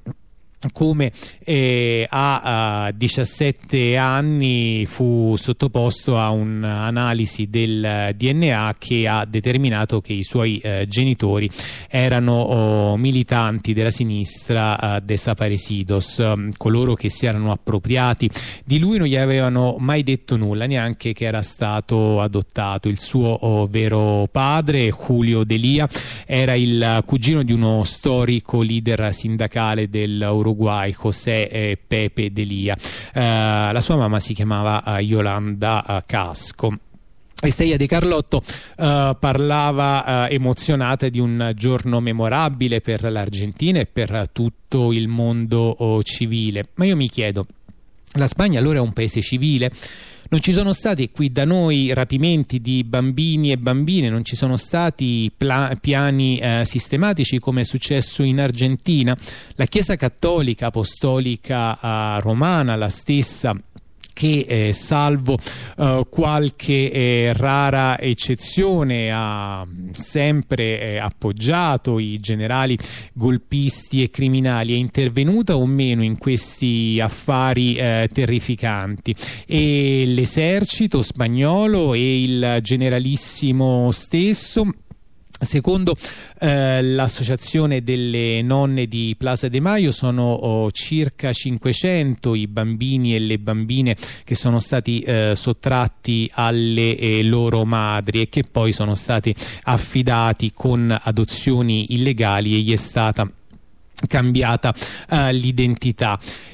come eh, a uh, diciassette anni fu sottoposto a un'analisi del D N A che ha determinato che i suoi eh, genitori erano oh, militanti della sinistra uh, desaparecidos. Um, coloro che si erano appropriati di lui non gli avevano mai detto nulla, neanche che era stato adottato. Il suo oh, vero padre, Julio Delia, era il cugino di uno storico leader sindacale del Uruguay, José eh, Pepe Delia. Uh, la sua mamma si chiamava uh, Yolanda uh, Casco. Estella De Carlotto uh, parlava uh, emozionata di un giorno memorabile per l'Argentina e per tutto il mondo uh, civile. Ma io mi chiedo, la Spagna allora è un paese civile? Non ci sono stati qui da noi rapimenti di bambini e bambine, non ci sono stati piani eh, sistematici come è successo in Argentina. La Chiesa Cattolica Apostolica eh, Romana, la stessa che eh, salvo eh, qualche eh, rara eccezione ha sempre eh, appoggiato i generali golpisti e criminali, è intervenuta o meno in questi affari eh, terrificanti, e l'esercito spagnolo e il generalissimo stesso, secondo eh, l'associazione delle nonne di Plaza de Mayo, sono oh, circa cinquecento i bambini e le bambine che sono stati eh, sottratti alle eh, loro madri e che poi sono stati affidati con adozioni illegali e gli è stata cambiata eh, l'identità.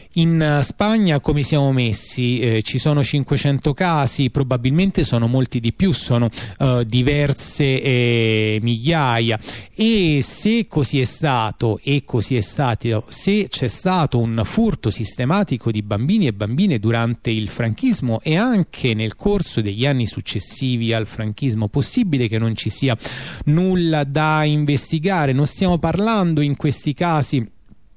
In Spagna come siamo messi? Eh, ci sono cinquecento casi, probabilmente sono molti di più, sono eh, diverse eh, migliaia, e se così è stato e così è stato, se c'è stato un furto sistematico di bambini e bambine durante il franchismo e anche nel corso degli anni successivi al franchismo, possibile che non ci sia nulla da investigare? Non stiamo parlando in questi casi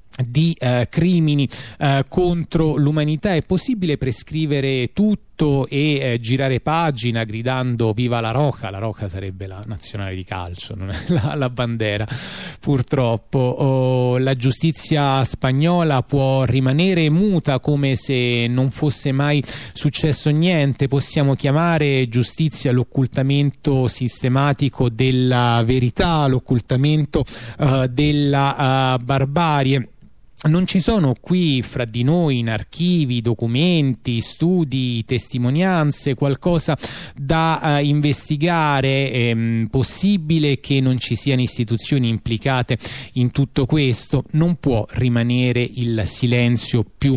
di eh, crimini eh, contro l'umanità? È possibile prescrivere tutto e eh, girare pagina gridando viva la Roja? La Roja sarebbe la nazionale di calcio, non è la, la bandera, purtroppo. Oh, la giustizia spagnola può rimanere muta come se non fosse mai successo niente? Possiamo chiamare giustizia l'occultamento sistematico della verità, l'occultamento uh, della uh, barbarie? Non ci sono qui fra di noi in archivi, documenti, studi, testimonianze, qualcosa da uh, investigare? È possibile che non ci siano istituzioni implicate in tutto questo? Non può rimanere il silenzio più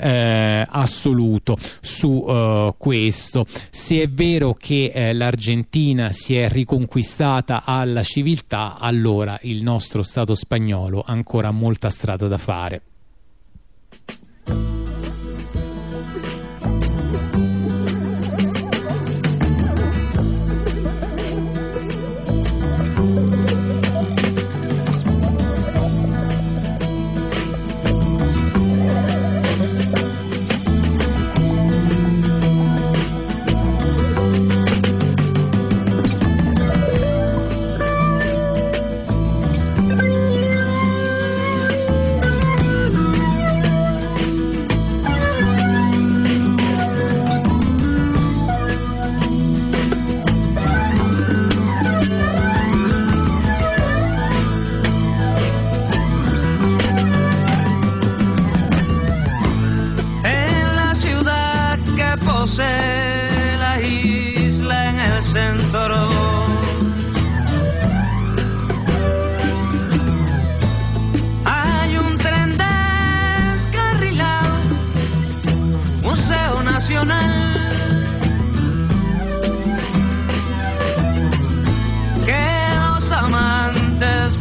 eh, assoluto su uh, questo. Se è vero che eh, l'Argentina si è riconquistata alla civiltà, allora il nostro Stato spagnolo ha ancora molta strada da fare.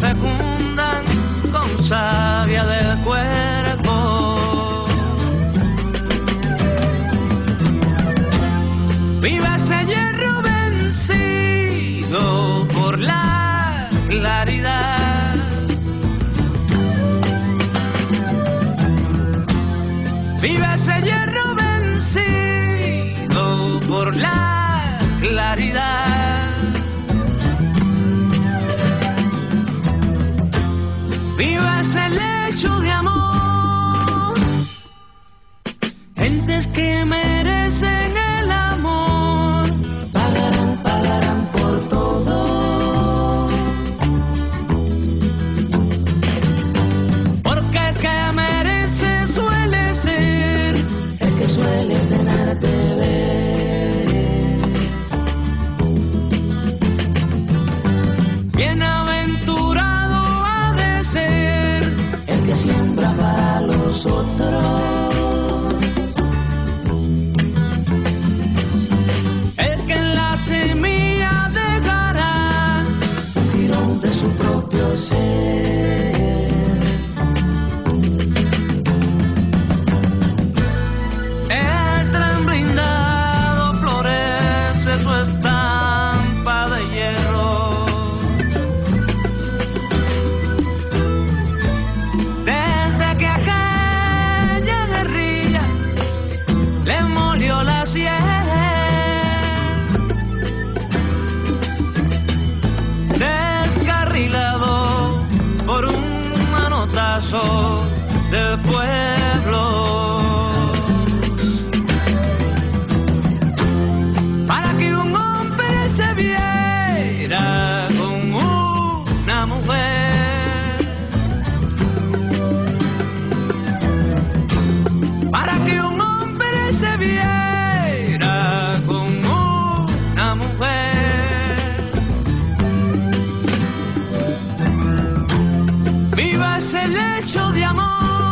fecundan con savia del cuerpo. Viva ese hierro vencido por la claridad. Viva ese hierro vencido por la claridad. Viva ese lecho de amor. Gentes que merecen el amor pagarán, pagarán por todo. Porque el que merece suele ser el que suele tenerte ver. Bienaventurado ha de ser el que siembra para los otros. El que en la semilla dejará un jirón de su propio ser. El tren blindado florece su estampa de hierro. Desde que aquella guerrilla le molió la sien, descarrilado por un manotazo del pueblo. Para que un hombre se viera con una mujer. Para que un hombre se viera con una mujer. Viva ese lecho de amor.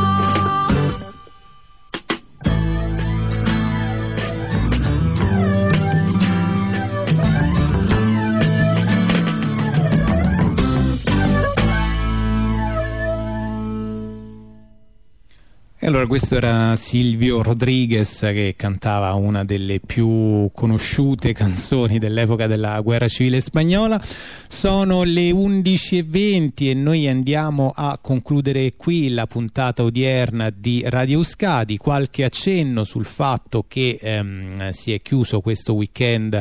E allora questo era Silvio Rodriguez, che cantava una delle più conosciute canzoni dell'epoca della guerra civile spagnola. Sono le undici e venti e noi andiamo a concludere qui la puntata odierna di Radio Euskadi. Qualche accenno sul fatto che ehm, si è chiuso questo weekend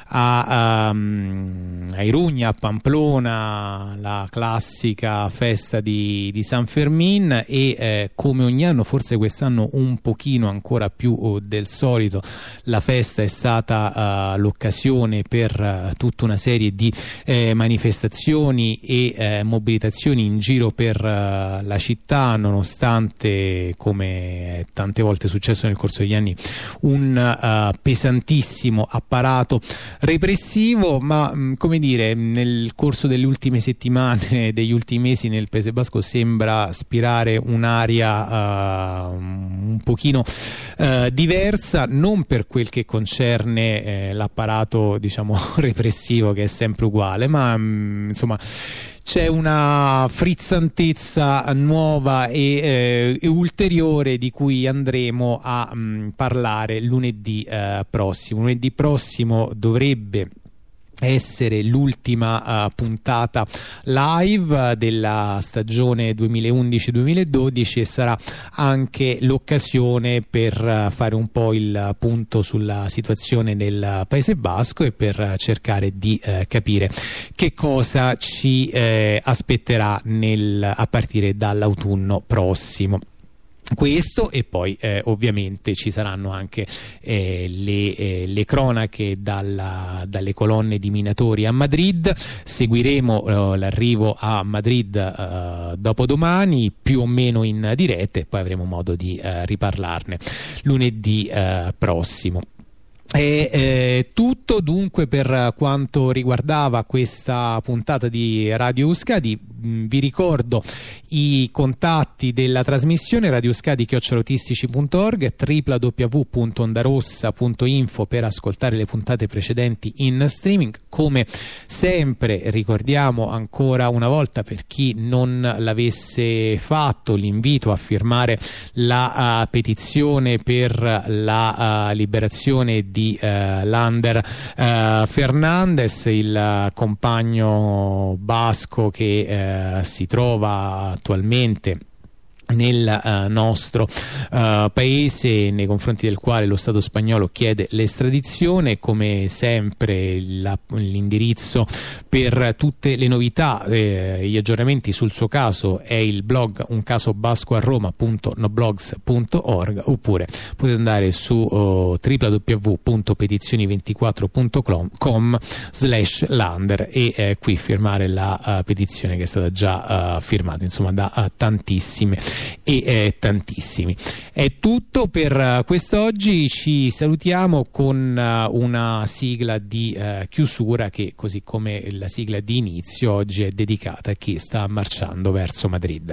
a, um, a Irugna, a Pamplona, la classica festa di, di San Fermin, e eh, come ogni anno, forse quest'anno un pochino ancora più uh, del solito, la festa è stata uh, l'occasione per uh, tutta una serie di eh, manifestazioni e eh, mobilitazioni in giro per uh, la città, nonostante, come tante volte è successo nel corso degli anni, un uh, pesantissimo apparato repressivo. Ma mh, come dire, nel corso delle ultime settimane, degli ultimi mesi, nel Paese Basco sembra spirare un'aria uh, un pochino uh, diversa, non per quel che concerne eh, l'apparato, diciamo, repressivo, che è sempre uguale, ma mh, insomma c'è una frizzantezza nuova e, eh, e ulteriore di cui andremo a mh, parlare lunedì eh, prossimo. Lunedì prossimo dovrebbe essere l'ultima uh, puntata live della stagione duemilaundici duemiladodici, e sarà anche l'occasione per uh, fare un po' il punto sulla situazione nel Paese Basco e per uh, cercare di uh, capire che cosa ci eh, aspetterà nel, a partire dall'autunno prossimo. Questo, e poi eh, ovviamente ci saranno anche eh, le, eh, le cronache dalla, dalle colonne di Minatori a Madrid. Seguiremo eh, l'arrivo a Madrid eh, dopodomani, più o meno in diretta, e poi avremo modo di eh, riparlarne lunedì eh, prossimo. È eh, tutto dunque per quanto riguardava questa puntata di Radio Euskadi. Vi ricordo i contatti della trasmissione: radioeuskadi chiocciola autistici punto org, w w w punto ondarossa punto info per ascoltare le puntate precedenti in streaming. Come sempre ricordiamo ancora una volta, per chi non l'avesse fatto, l'invito a firmare la uh, petizione per la uh, liberazione di uh, Lander uh, Fernandez, il uh, compagno basco che uh, si trova attualmente nel uh, nostro uh, paese, nei confronti del quale lo Stato spagnolo chiede l'estradizione. Come sempre la, l'indirizzo per tutte le novità, eh, gli aggiornamenti sul suo caso è il blog un caso basco a Roma punto noblogs punto org, oppure potete andare su uh, w w w punto petizioni ventiquattro punto com slash lander e eh, qui firmare la uh, petizione che è stata già uh, firmata, insomma, da uh, tantissime e eh, tantissimi. È tutto per uh, quest'oggi, ci salutiamo con uh, una sigla di uh, chiusura che, così come la sigla di inizio, oggi è dedicata a chi sta marciando verso Madrid.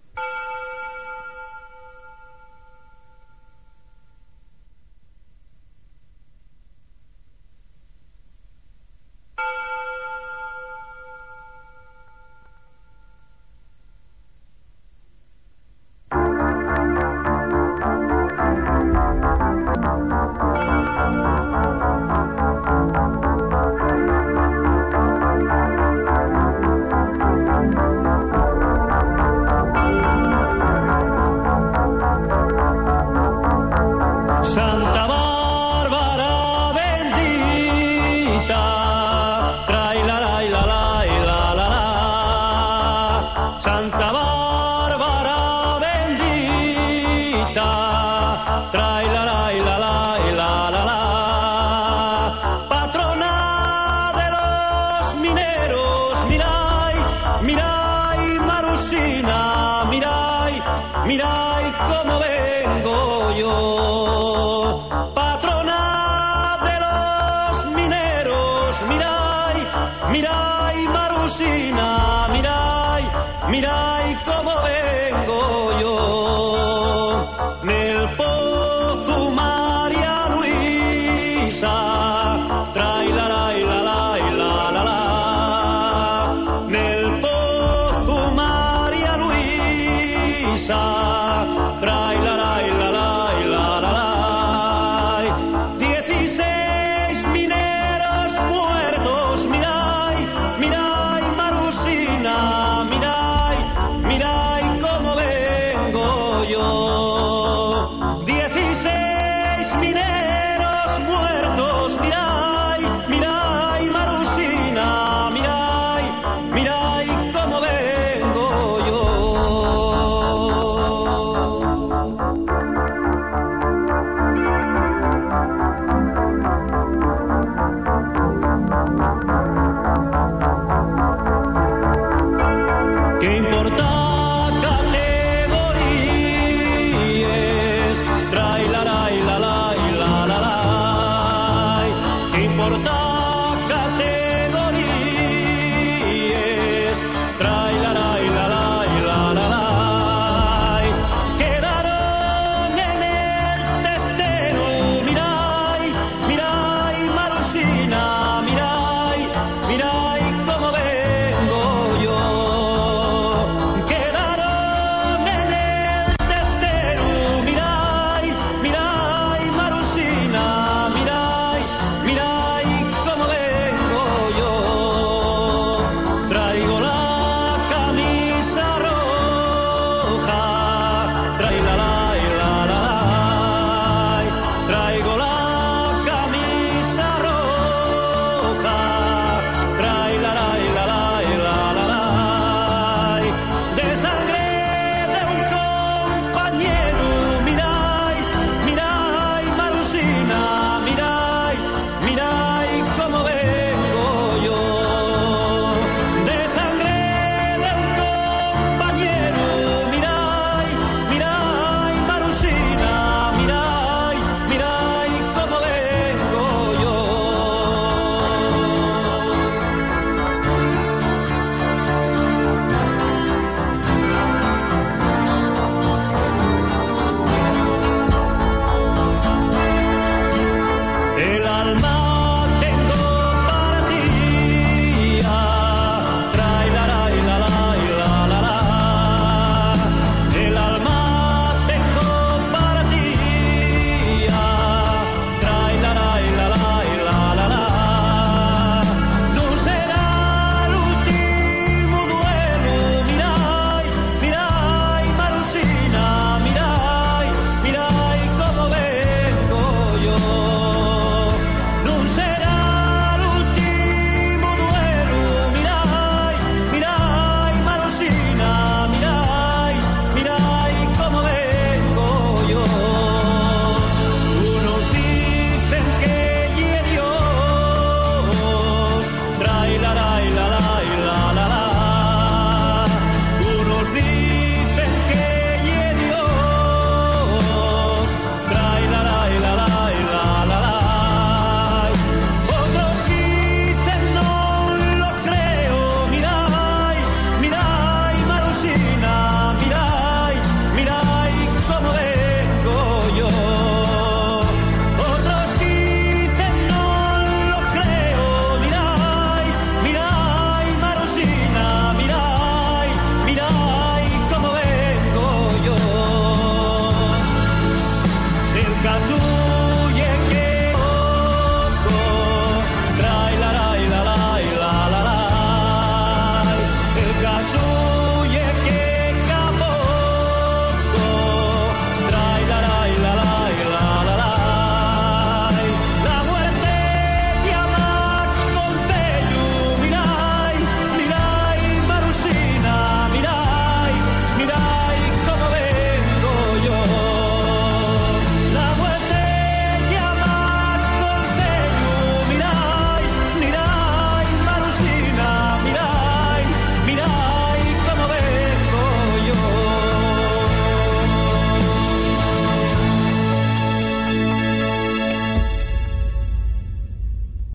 Mirai cómo vengo yo, patrona de los mineros. Mirai, mirai Marusina, mirai, mirai cómo vengo.